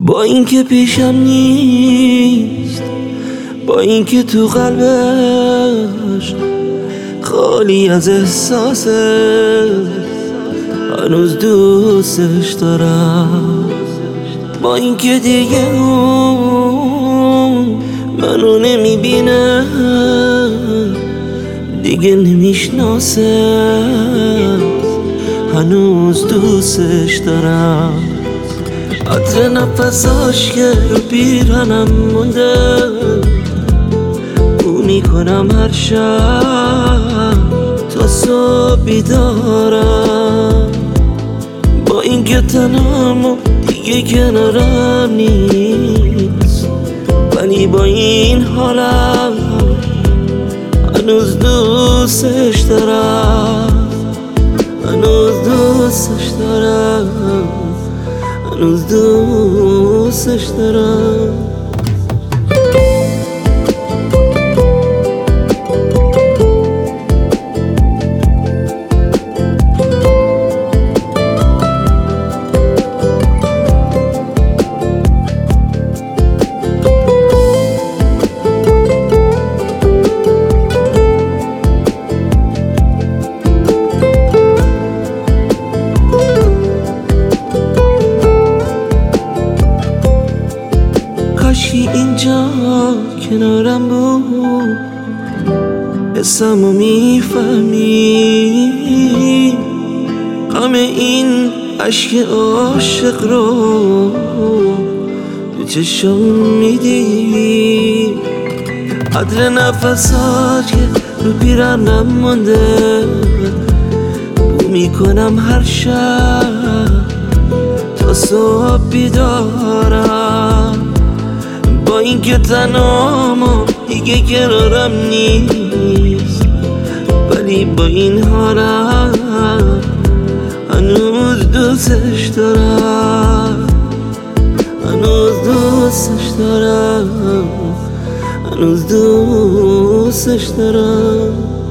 با اینکه پیشم نیست، با اینکه تو قلبش خالی از احساسه، هنوز دوستش دارم. با اینکه دیگه اون منو نمیبینه، دیگه نمیشناسه، هنوز دوستش دارم. عطر نفساش که رو پیرهنم مونده، بو میکنم هر شب تا صبح بیدارم. با اینکه تنهام و دیگه کنارم نیست، ولی با این حالم هنوز دوستش دارم، هنوز دوستش دارم، هنوز دوستش دارم. کاشی اینجا کنارم بود، حسمو میفهمی، غم این عشق عاشق رو تو چشم میدی. عطر نفسات که رو پیرهنم مونده، بو میکنم هر شب تا صبح بیدارم. با اینکه تنهام و دیگه کنارم نیست، ولی با این حالم هنوز دوستش دارم، هنوز دوستش دارم، هنوز دوستش دارم.